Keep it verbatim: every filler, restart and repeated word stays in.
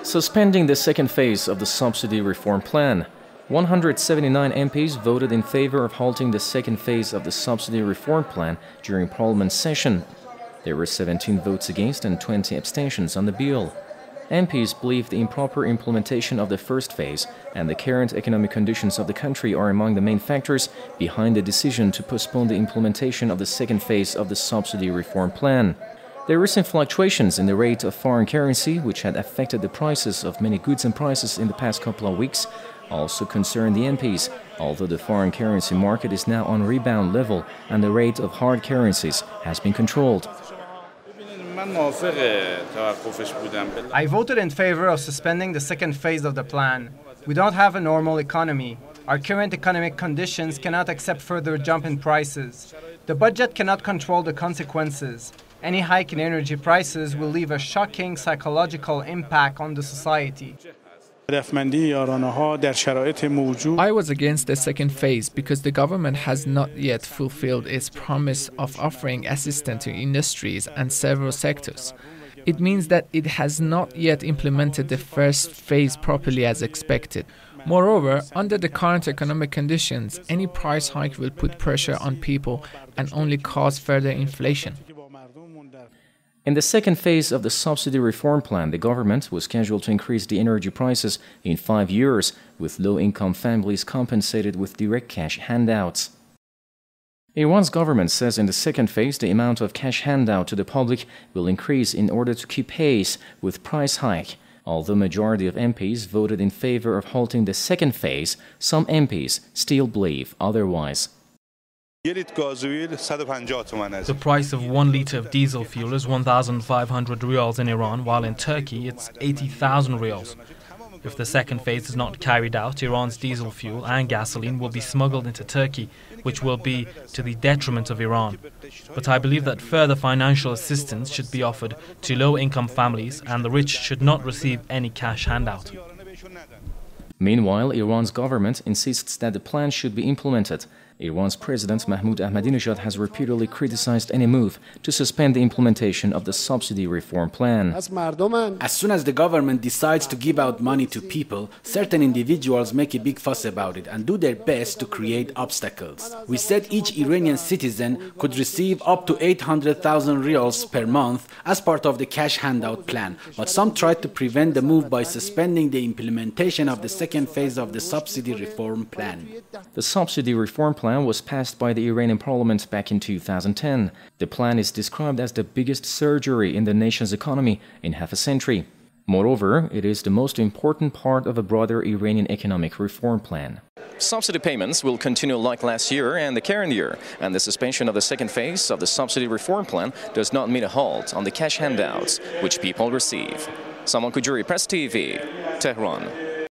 Suspending the second phase of the subsidy reform plan. one hundred seventy-nine M Ps voted in favor of halting the second phase of the subsidy reform plan during Parliament session. There were seventeen votes against and twenty abstentions on the bill. M Ps believe the improper implementation of the first phase and the current economic conditions of the country are among the main factors behind the decision to postpone the implementation of the second phase of the subsidy reform plan. There were recent fluctuations in the rate of foreign currency, which had affected the prices of many goods and prices in the past couple of weeks, also concerned the M Ps, although the foreign currency market is now on rebound level and the rate of hard currencies has been controlled. I voted in favor of suspending the second phase of the plan. We don't have a normal economy. Our current economic conditions cannot accept further jump in prices. The budget cannot control the consequences. Any hike in energy prices will leave a shocking psychological impact on the society. I was against the second phase because the government has not yet fulfilled its promise of offering assistance to industries and several sectors. It means that it has not yet implemented the first phase properly as expected. Moreover, under the current economic conditions, any price hike will put pressure on people and only cause further inflation. In the second phase of the subsidy reform plan, the government was scheduled to increase the energy prices in five years, with low-income families compensated with direct cash handouts. Iran's government says in the second phase the amount of cash handout to the public will increase in order to keep pace with price hike. Although majority of M Ps voted in favor of halting the second phase, some M Ps still believe otherwise. The price of one litre of diesel fuel is one thousand five hundred riyals in Iran, while in Turkey it's eighty thousand riyals. If the second phase is not carried out, Iran's diesel fuel and gasoline will be smuggled into Turkey, which will be to the detriment of Iran. But I believe that further financial assistance should be offered to low-income families, and the rich should not receive any cash handout. Meanwhile, Iran's government insists that the plan should be implemented. Iran's President Mahmoud Ahmadinejad has repeatedly criticized any move to suspend the implementation of the subsidy reform plan. As soon as the government decides to give out money to people, certain individuals make a big fuss about it and do their best to create obstacles. We said each Iranian citizen could receive up to eight hundred thousand riyals per month as part of the cash handout plan, but some tried to prevent the move by suspending the implementation of the second phase of the subsidy reform plan. The subsidy reform plan was passed by the Iranian parliament back in two thousand ten. The plan is described as the biggest surgery in the nation's economy in half a century. Moreover, it is the most important part of a broader Iranian economic reform plan. Subsidy payments will continue like last year and the current year, and the suspension of the second phase of the subsidy reform plan does not mean a halt on the cash handouts which people receive. Saman Kujuri, Press T V, Tehran.